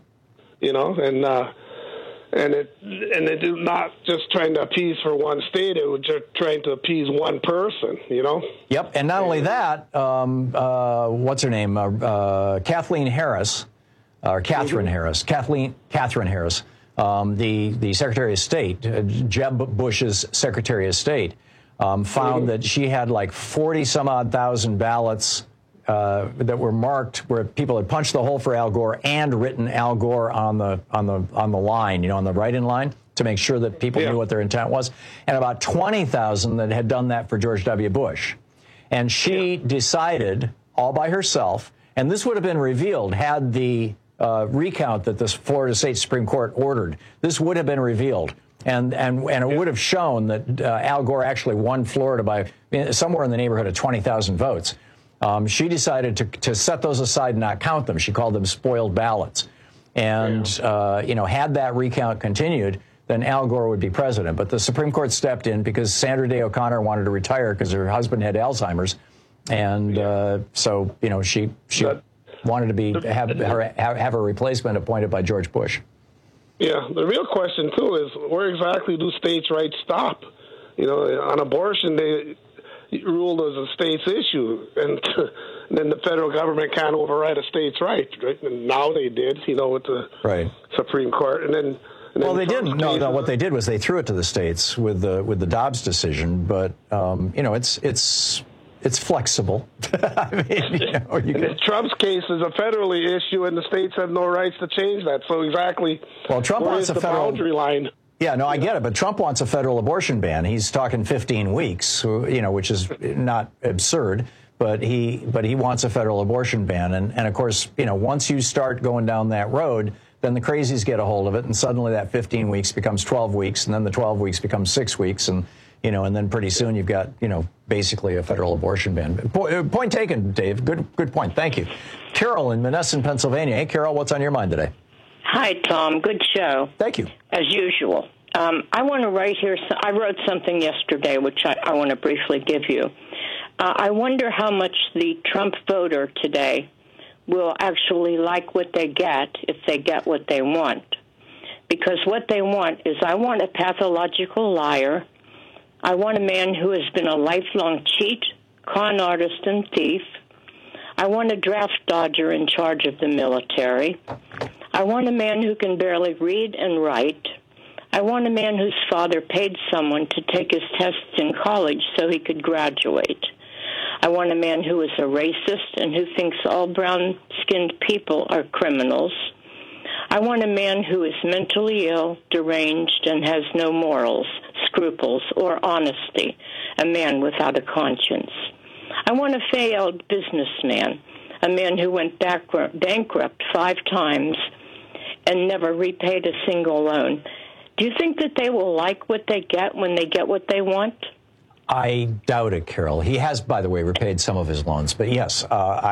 And they do not just trying to appease for one state; it was just trying to appease one person. Yep, and not only that, what's her name? Kathleen Harris, or Catherine Harris. Catherine Harris, the Secretary of State, Jeb Bush's Secretary of State, found that she had like 40-some-odd thousand ballots that were marked where people had punched the hole for Al Gore and written Al Gore on the line, on the write-in line, to make sure that people knew what their intent was, and about 20,000 that had done that for George W. Bush. And she decided all by herself, and this would have been revealed had the recount that the Florida State Supreme Court ordered. This would have been revealed. And it would have shown that Al Gore actually won Florida by somewhere in the neighborhood of 20,000 votes. She decided to set those aside and not count them. She called them spoiled ballots. And, had that recount continued, then Al Gore would be president. But the Supreme Court stepped in because Sandra Day O'Connor wanted to retire because her husband had Alzheimer's. And so, she wanted to have her replacement appointed by George Bush. Yeah, the real question, too, is where exactly do states' rights stop? On abortion, they ruled as a state's issue, and then the federal government can't override a state's rights, right? And now they did, with the Supreme Court, and then they didn't. No, what they did was they threw it to the states with the Dobbs decision, but it's flexible. I mean, Trump's case is a federally issue, and the states have no rights to change that. So exactly, Trump wants a federal boundary line. Yeah, no, I get it, but Trump wants a federal abortion ban. He's talking 15 weeks, which is not absurd, but he wants a federal abortion ban. And of course, once you start going down that road, then the crazies get a hold of it, and suddenly that 15 weeks becomes 12 weeks, and then the 12 weeks becomes 6 weeks, and then pretty soon you've got, basically a federal abortion ban. Point taken, Dave. Good point. Thank you. Carol in Menneson, Pennsylvania. Hey, Carol, what's on your mind today? Hi, Tom. Good show. Thank you. As usual. I want to write here. I wrote something yesterday, which I want to briefly give you. I wonder how much the Trump voter today will actually like what they get if they get what they want. Because what they want is, I want a pathological liar. I want a man who has been a lifelong cheat, con artist, and thief. I want a draft dodger in charge of the military. I want a man who can barely read and write. I want a man whose father paid someone to take his tests in college so he could graduate. I want a man who is a racist and who thinks all brown-skinned people are criminals. I want a man who is mentally ill, deranged, and has no morals, scruples, or honesty, a man without a conscience. I want a failed businessman, a man who went bankrupt 5 times and never repaid a single loan. Do you think that they will like what they get when they get what they want? I doubt it, Carol. He has, by the way, repaid some of his loans. But yes,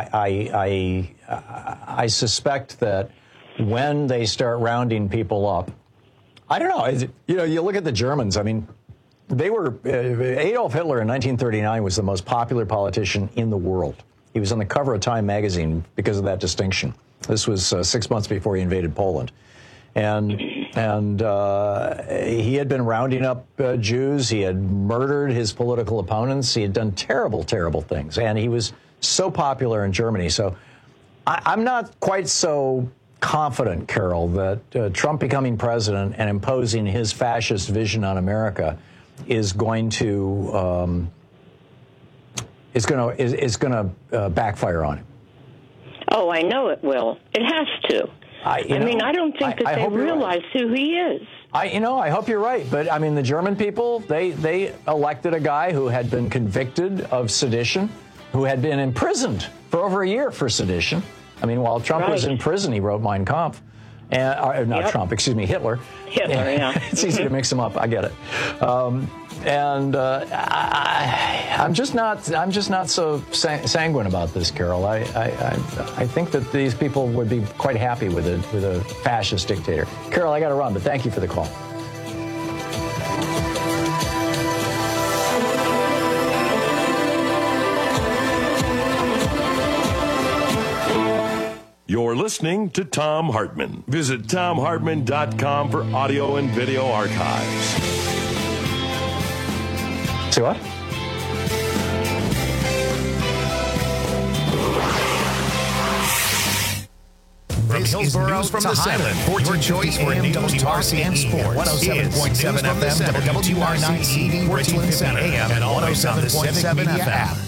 I suspect that when they start rounding people up, I don't know. You look at the Germans. I mean, they were Adolf Hitler in 1939 was the most popular politician in the world. He was on the cover of Time magazine because of that distinction. This was 6 months before he invaded Poland. And he had been rounding up Jews. He had murdered his political opponents. He had done terrible, terrible things. And he was so popular in Germany. So I'm not quite so confident, Carol, that Trump becoming president and imposing his fascist vision on America is going to backfire on him. Oh, I know it will. It has to. I don't think that they realize who he is. I hope you're right. But, I mean, the German people, they elected a guy who had been convicted of sedition, who had been imprisoned for over a year for sedition. I mean, while Trump was in prison, he wrote Mein Kampf. Trump, excuse me, Hitler. Hitler, yeah. It's easy to mix them up. I get it. I'm just not so sanguine about this, Carol. I think that these people would be quite happy with a fascist dictator. Carol, I got to run, but thank you for the call. You're listening to Thom Hartmann. Visit ThomHartmann.com for audio and video archives. See what? From Hillsborough to Highland, your choice for news, talk, and sports. 107.7 FM, WRCE, Richland Center, AM, and always on the Civic Media app.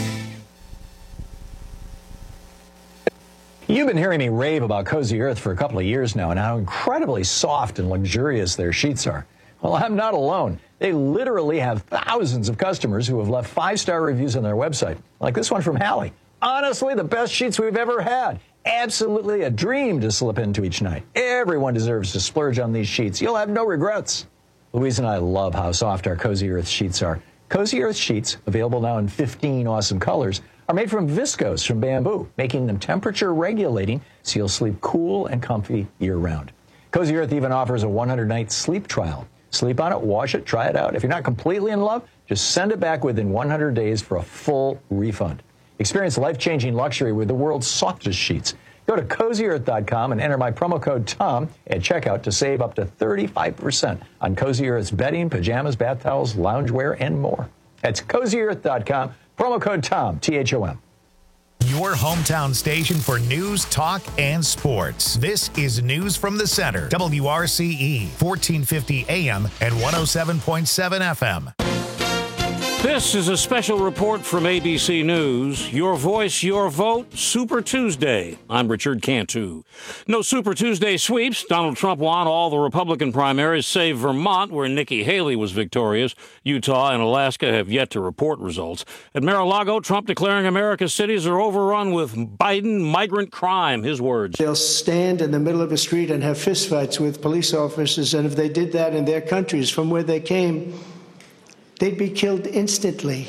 You've been hearing me rave about Cozy Earth for a couple of years now and how incredibly soft and luxurious their sheets are. Well, I'm not alone. They literally have thousands of customers who have left 5-star reviews on their website, like this one from Hallie. Honestly, the best sheets we've ever had. Absolutely a dream to slip into each night. Everyone deserves to splurge on these sheets. You'll have no regrets. Louise and I love how soft our Cozy Earth sheets are. Cozy Earth sheets, available now in 15 awesome colors, are made from viscose from bamboo, making them temperature regulating so you'll sleep cool and comfy year-round. Cozy Earth even offers a 100-night sleep trial. Sleep on it, wash it, try it out. If you're not completely in love, just send it back within 100 days for a full refund. Experience life-changing luxury with the world's softest sheets. Go to CozyEarth.com and enter my promo code TOM at checkout to save up to 35% on Cozy Earth's bedding, pajamas, bath towels, loungewear, and more. That's CozyEarth.com, promo code TOM, T-H-O-M. Your hometown station for news, talk, and sports. This is News from the Center. WRCE, 1450 AM and 107.7 FM. This is a special report from ABC News. Your voice, your vote, Super Tuesday. I'm Richard Cantu. No Super Tuesday sweeps. Donald Trump won all the Republican primaries, save Vermont, where Nikki Haley was victorious. Utah and Alaska have yet to report results. At Mar-a-Lago, Trump declaring America's cities are overrun with Biden migrant crime. His words. They'll stand in the middle of a street and have fistfights with police officers, and if they did that in their countries from where they came, they'd be killed instantly.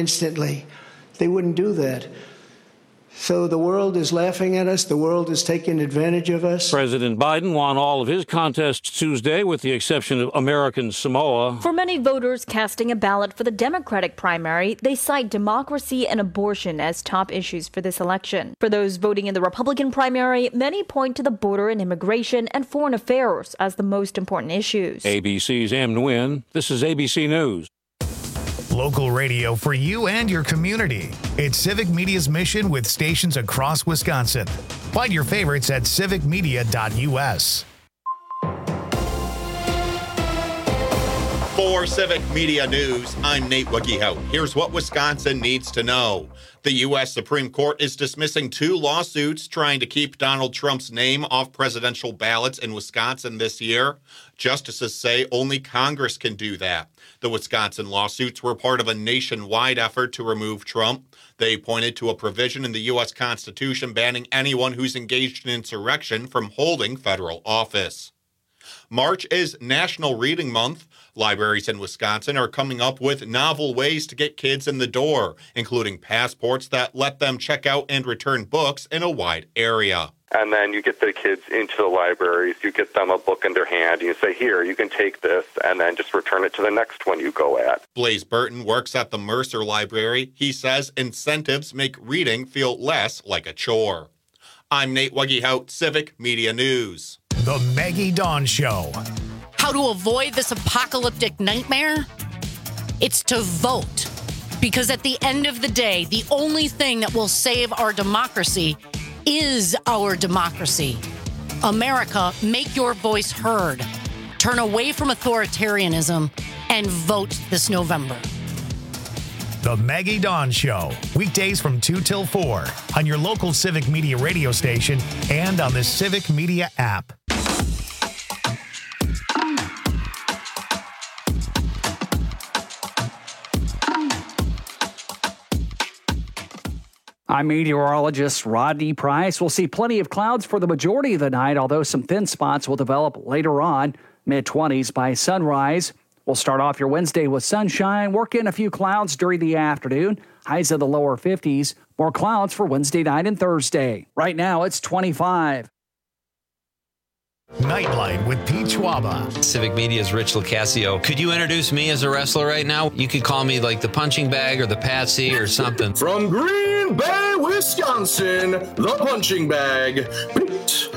They wouldn't do that. So the world is laughing at us. The world is taking advantage of us. President Biden won all of his contests Tuesday, with the exception of American Samoa. For many voters casting a ballot for the Democratic primary, they cite democracy and abortion as top issues for this election. For those voting in the Republican primary, many point to the border and immigration and foreign affairs as the most important issues. ABC's Em Nguyen. This is ABC News. Local radio for you and your community. It's Civic Media's mission with stations across Wisconsin. Find your favorites at civicmedia.us. For Civic Media News, I'm Nate Wiggyhout. Here's what Wisconsin needs to know. The U.S. Supreme Court is dismissing 2 lawsuits trying to keep Donald Trump's name off presidential ballots in Wisconsin this year. Justices say only Congress can do that. The Wisconsin lawsuits were part of a nationwide effort to remove Trump. They pointed to a provision in the U.S. Constitution banning anyone who's engaged in insurrection from holding federal office. March is National Reading Month. Libraries in Wisconsin are coming up with novel ways to get kids in the door, including passports that let them check out and return books in a wide area. And then you get the kids into the libraries, you get them a book in their hand, and you say, here, you can take this, and then just return it to the next one you go at. Blaze Burton works at the Mercer Library. He says incentives make reading feel less like a chore. I'm Nate Wiggyhout, Civic Media News. The Maggie Dawn Show. How to avoid this apocalyptic nightmare? It's to vote. Because at the end of the day, the only thing that will save our democracy is our democracy. America, make your voice heard. Turn away from authoritarianism and vote this November. The Maggie Dawn Show. Weekdays from 2 till 4 on your local Civic Media radio station and on the Civic Media app. I'm meteorologist Rodney Price. We'll see plenty of clouds for the majority of the night, although some thin spots will develop later on, mid-20s by sunrise. We'll start off your Wednesday with sunshine, work in a few clouds during the afternoon, highs of the lower 50s, more clouds for Wednesday night and Thursday. Right now, it's 25. Nightlight with Pete Schwaba. Civic Media's Rich Locascio. Could you introduce me as a wrestler right now? You could call me like the punching bag or the patsy or something. From Green Bay, Wisconsin, the punching bag, Pete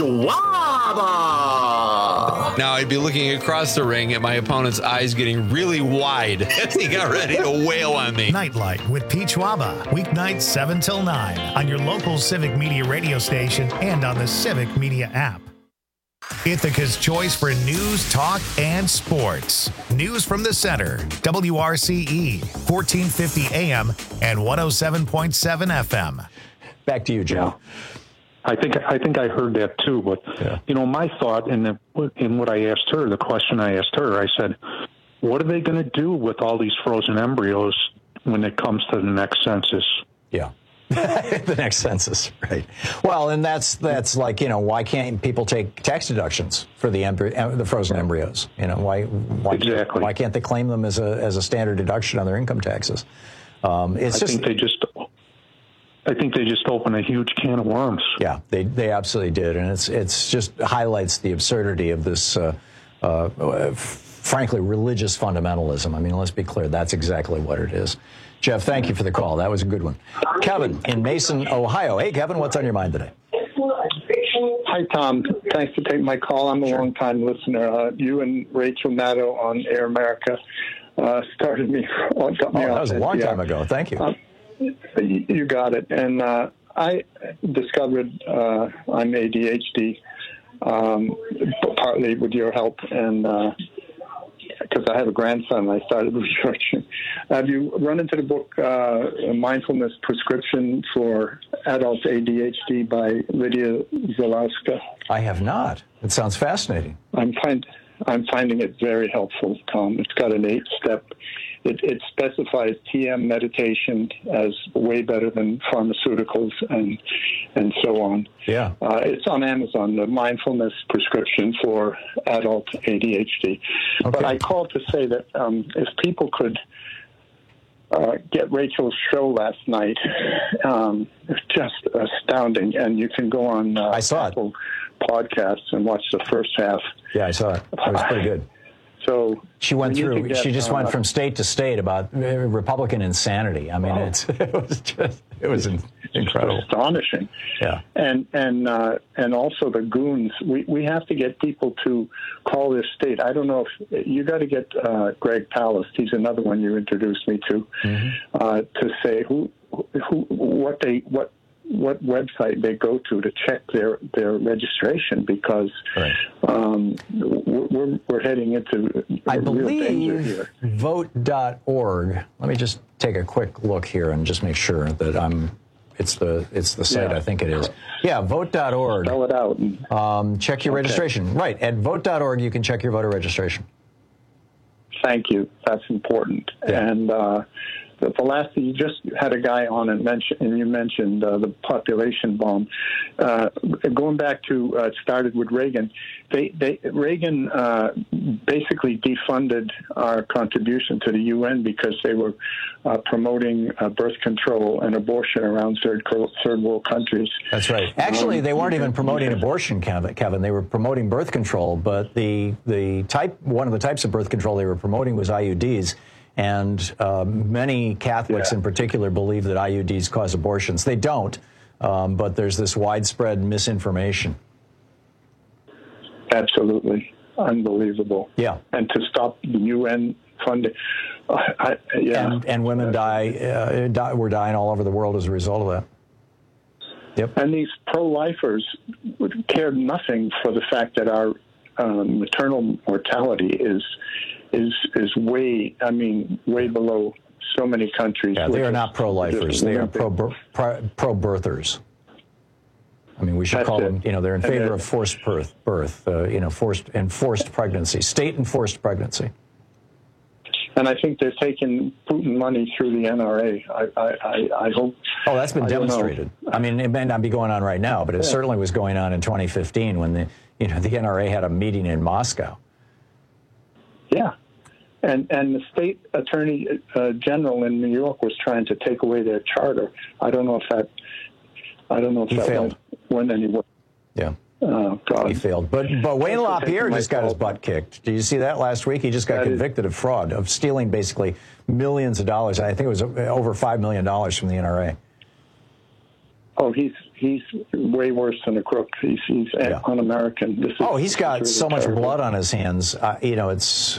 Schwaba. Now I'd be looking across the ring at my opponent's eyes getting really wide as he got ready to wail on me. Nightlight with Pete Schwaba. Weeknights 7 till 9 on your local Civic Media radio station and on the Civic Media app. Ithaca's choice for news, talk, and sports. News from the center. WRCE, 1450 AM and 107.7 FM. Back to you, Joe. I think I heard that too, but you know, my thought in what I asked her, the question I asked her, I said, what are they going to do with all these frozen embryos when it comes to the next census? Yeah. The next census, right? Well, and that's like, you know, why can't people take tax deductions for the frozen embryos? You know, why can't they claim them as a standard deduction on their income taxes? I think they just opened a huge can of worms. Yeah, they absolutely did, and it's just highlights the absurdity of this, frankly, religious fundamentalism. I mean, let's be clear, that's exactly what it is. Jeff, thank you for the call. That was a good one. Kevin in Mason, Ohio. Hey, Kevin, what's on your mind today? Hi, Tom. Thanks for taking my call. I'm a long-time listener. You and Rachel Maddow on Air America started me. That was a long time ago. Thank you. You got it. And I discovered I'm ADHD, partly with your help, and because I have a grandson, I started researching. Have you run into the book Mindfulness Prescription for Adult ADHD by Lydia Zalowska? I have not. It sounds fascinating. I'm finding it very helpful, Tom. It's got an 8-step. It specifies TM meditation as way better than pharmaceuticals and so on. Yeah. It's on Amazon, the Mindfulness Prescription for Adult ADHD. Okay. But I called to say that if people could get Rachel's show last night, it's just astounding. And you can go on I saw Apple Podcasts and watch the first half. Yeah, I saw it. It was pretty good. So she went through. She just went from state to state about Republican insanity. I mean, it was incredible, astonishing. Yeah, and also the goons. We have to get people to call this state. I don't know if you got to get Greg Palast. He's another one you introduced me to, to say what what website they go to check their registration, because we're heading into I real danger believe here. vote.org. Let me just take a quick look here and just make sure that it's the site I think it is. Yeah, vote.org. Spell it out. Check your registration. Right, at vote.org you can check your voter registration. Thank you. That's important. Yeah. And the last thing, you just had a guy on and you mentioned the population bomb. Going back to it started with Reagan. Reagan basically defunded our contribution to the UN because they were promoting birth control and abortion around third world countries. That's right. Actually, they weren't even promoting abortion, Kevin. They were promoting birth control, but one of the types of birth control they were promoting was IUDs. And many Catholics in particular believe that IUDs cause abortions. They don't, but there's this widespread misinformation. Absolutely. Unbelievable. Yeah. And to stop the UN funding. And women were dying all over the world as a result of that. Yep. And these pro-lifers cared nothing for the fact that our maternal mortality is way below so many countries. Yeah, they are not pro-lifers. They are pro-birthers. I mean, we should call them, they're in favor of forced birth, forced pregnancy, state-enforced pregnancy. And I think they're taking Putin money through the NRA. I hope. Oh, that's been demonstrated. I mean, it may not be going on right now, but it certainly was going on in 2015 when the NRA had a meeting in Moscow. Yeah. And the state attorney general in New York was trying to take away their charter. I don't know if that went anywhere. Yeah. Oh, God. He failed. But Wayne LaPierre just got his butt kicked. Did you see that last week? He just got convicted of fraud, of stealing basically millions of dollars. I think it was over $5 million from the NRA. Oh, he's way worse than a crook. He's un-American. He's got so much blood on his hands. It's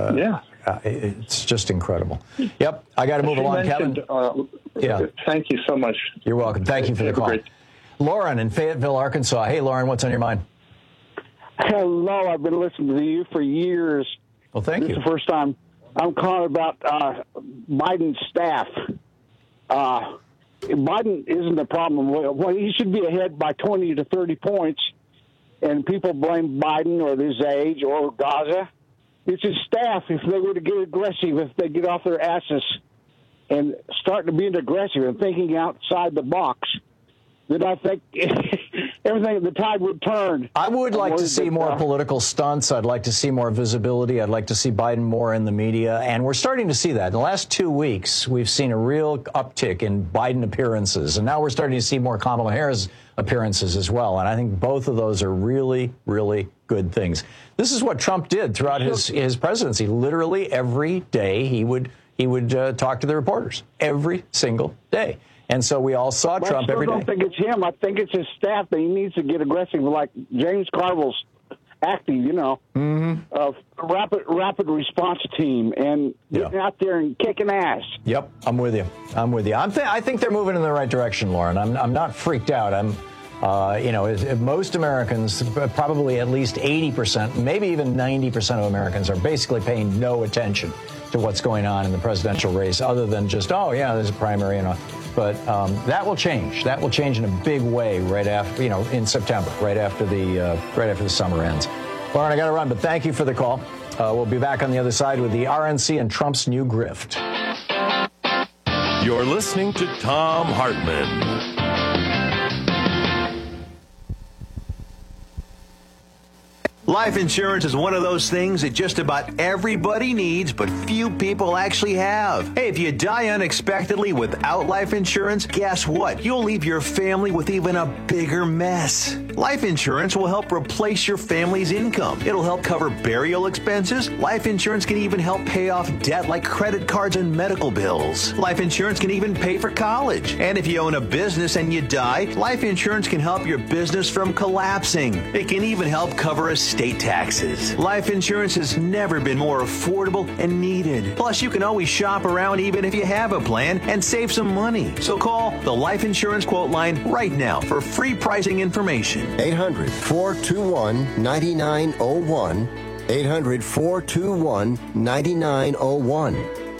just incredible. Yep, I got to move along, Kevin. Thank you so much. You're welcome. Thank you for the call. Lauren in Fayetteville, Arkansas. Hey, Lauren, what's on your mind? Hello, I've been listening to you for years. Well, thank you. This is the first time I'm calling about Biden's staff. Biden isn't the problem. Well, he should be ahead by 20 to 30 points, and people blame Biden or his age or Gaza. It's his staff. If they were to get aggressive, if they get off their asses and start to be aggressive and thinking outside the box, then I think everything, the tide would turn. I would like to see more political stunts. I'd like to see more visibility. I'd like to see Biden more in the media. And we're starting to see that. In the last 2 weeks, we've seen a real uptick in Biden appearances. And now we're starting to see more Kamala Harris appearances as well. And I think both of those are really, really good things. This is what Trump did throughout his presidency. Literally every day he would talk to the reporters. Every single day. And so we all saw Trump every day. I don't think it's him. I think it's his staff that he needs to get aggressive, like James Carville's acting, rapid response team and getting out there and kicking ass. Yep, I'm with you. I think they're moving in the right direction, Lauren. I'm not freaked out. Most Americans, probably at least 80%, maybe even 90% of Americans are basically paying no attention to what's going on in the presidential race, other than just, there's a primary and all. But that will change. That will change in a big way right after, in September, right after the summer ends. Lauren, I got to run, but thank you for the call. We'll be back on the other side with the RNC and Trump's new grift. You're listening to Thom Hartmann. Life insurance is one of those things that just about everybody needs, but few people actually have. Hey, if you die unexpectedly without life insurance, guess what? You'll leave your family with even a bigger mess. Life insurance will help replace your family's income. It'll help cover burial expenses. Life insurance can even help pay off debt like credit cards and medical bills. Life insurance can even pay for college. And if you own a business and you die, life insurance can help your business from collapsing. It can even help cover a estate taxes. Life insurance has never been more affordable and needed. Plus, you can always shop around even if you have a plan and save some money. So call the Life Insurance Quote Line right now for free pricing information. 800-421-9901. 800-421-9901.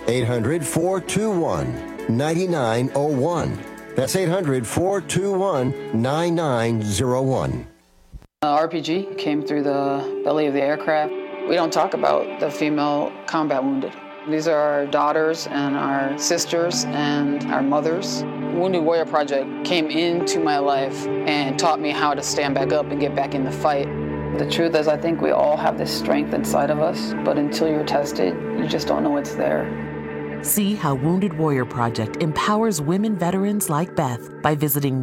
800-421-9901. That's 800-421-9901. RPG came through the belly of the aircraft. We don't talk about the female combat wounded. These are our daughters and our sisters and our mothers. Wounded Warrior Project came into my life and taught me how to stand back up and get back in the fight. The truth is, I think we all have this strength inside of us, but until you're tested, you just don't know it's there. See how Wounded Warrior Project empowers women veterans like Beth by visiting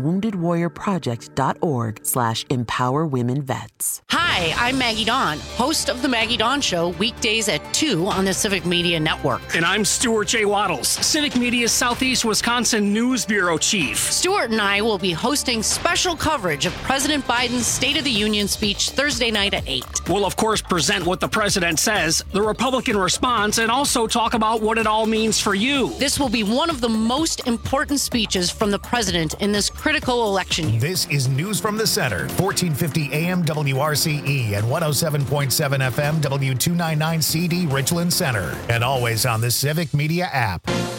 woundedwarriorproject.org/empowerwomenvets. Hi, I'm Maggie Dawn, host of The Maggie Dawn Show, weekdays at 2 on the Civic Media Network. And I'm Stuart J. Waddles, Civic Media's Southeast Wisconsin News Bureau Chief. Stuart and I will be hosting special coverage of President Biden's State of the Union speech Thursday night at 8. We'll, of course, present what the president says, the Republican response, and also talk about what it all means for you. This will be one of the most important speeches from the president in this critical election year. This is News from the Center, 1450 AM WRCE and 107.7 FM W299CD Richland Center, and always on the Civic Media app.